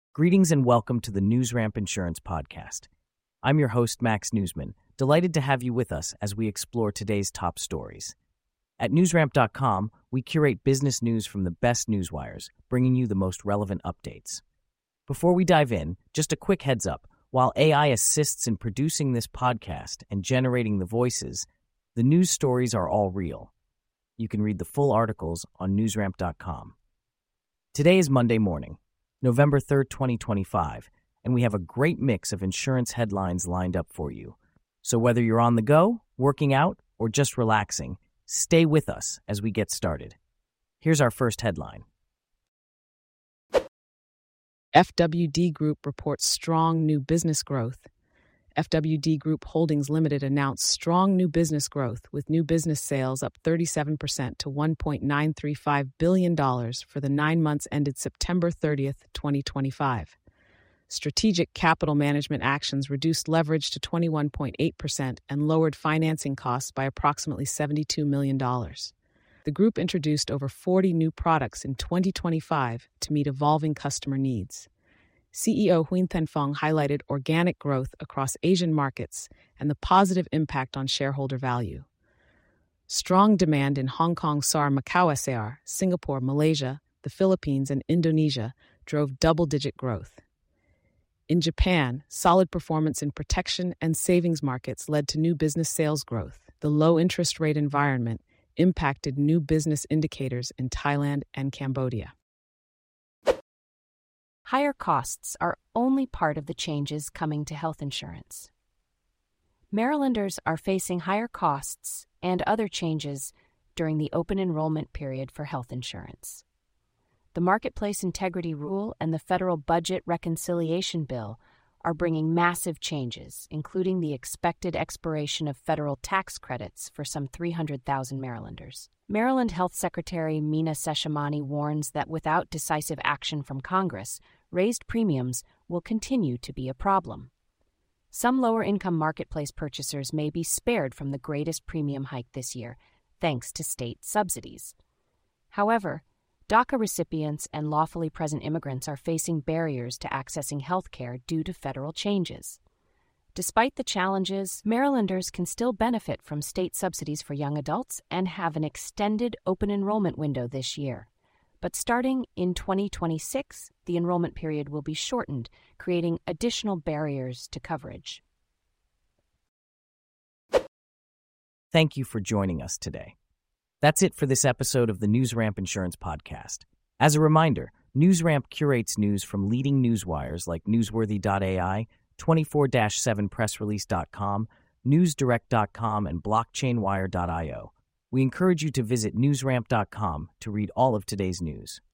Greetings and welcome to the NewsRamp Insurance Podcast. I'm your host, Max Newsman, delighted to have you with us as we explore today's top stories. At newsramp.com, we curate business news from the best newswires, bringing you the most relevant updates. Before we dive in, just a quick heads up. While AI assists in producing this podcast and generating the voices, the news stories are all real. You can read the full articles on newsramp.com. Today is Monday morning, November 3rd, 2025, and we have a great mix of insurance headlines lined up for you. So whether you're on the go, working out, or just relaxing, stay with us as we get started. Here's our first headline. FWD Group reports strong new business growth. FWD Group Holdings Limited announced strong new business growth, with new business sales up 37% to $1.935 billion for the 9 months ended September 30th, 2025. Strategic capital management actions reduced leverage to 21.8% and lowered financing costs by approximately $72 million. The group introduced over 40 new products in 2025 to meet evolving customer needs. CEO Huynh Thanh Phuong highlighted organic growth across Asian markets and the positive impact on shareholder value. Strong demand in Hong Kong SAR, Macau SAR, Singapore, Malaysia, the Philippines, and Indonesia drove double-digit growth. In Japan, solid performance in protection and savings markets led to new business sales growth. The low interest rate environment impacted new business indicators in Thailand and Cambodia. Higher costs are only part of the changes coming to health insurance. Marylanders are facing higher costs and other changes during the open enrollment period for health insurance. The Marketplace Integrity Rule and the Federal Budget Reconciliation Bill are bringing massive changes, including the expected expiration of federal tax credits for some 300,000 Marylanders. Maryland Health Secretary Meena Seshamani warns that without decisive action from Congress, raised premiums will continue to be a problem. Some lower-income marketplace purchasers may be spared from the greatest premium hike this year, thanks to state subsidies. However, DACA recipients and lawfully present immigrants are facing barriers to accessing health care due to federal changes. Despite the challenges, Marylanders can still benefit from state subsidies for young adults and have an extended open enrollment window this year. But starting in 2026, the enrollment period will be shortened, creating additional barriers to coverage. Thank you for joining us today. That's it for this episode of the NewsRamp Insurance Podcast. As a reminder, NewsRamp curates news from leading newswires like Newsworthy.ai, 24-7pressrelease.com, NewsDirect.com, and BlockchainWire.io. We encourage you to visit newsramp.com to read all of today's news.